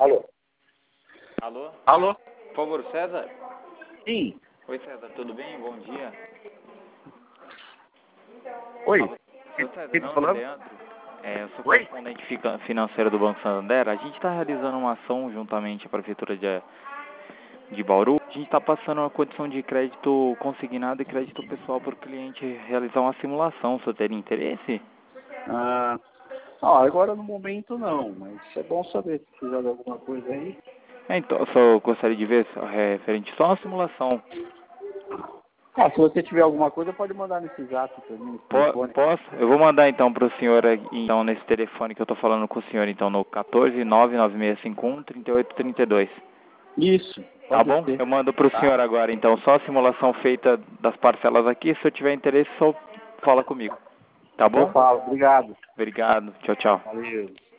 Alô? Alô? Alô? Por favor, César? Sim. Oi, César, tudo bem? Bom dia. Oi. Alô? Seu César, Quem tá meu nome é falando? Leandro. Eu sou Oi? correspondente financeiro do Banco Santander. A gente está realizando uma ação juntamente à Prefeitura de Bauru. A gente está passando uma condição de crédito consignado e crédito pessoal para o cliente realizar uma simulação. Você teria interesse? Agora no momento não, mas é bom saber se precisar de alguma coisa aí. Então, eu só gostaria de ver referente só a simulação. Se você tiver alguma coisa, pode mandar nesse zap também, nesse telefone. Posso? Eu vou mandar então para o senhor, então, nesse telefone que eu estou falando com o senhor, então, no 14996513832. Isso, Tá pode bom? ser. Eu mando para o senhor Tá? agora, então, só a simulação feita das parcelas aqui. Se eu tiver interesse, só fala comigo. Tá Eu bom? falo. Obrigado. Obrigado. Tchau, tchau. Valeu.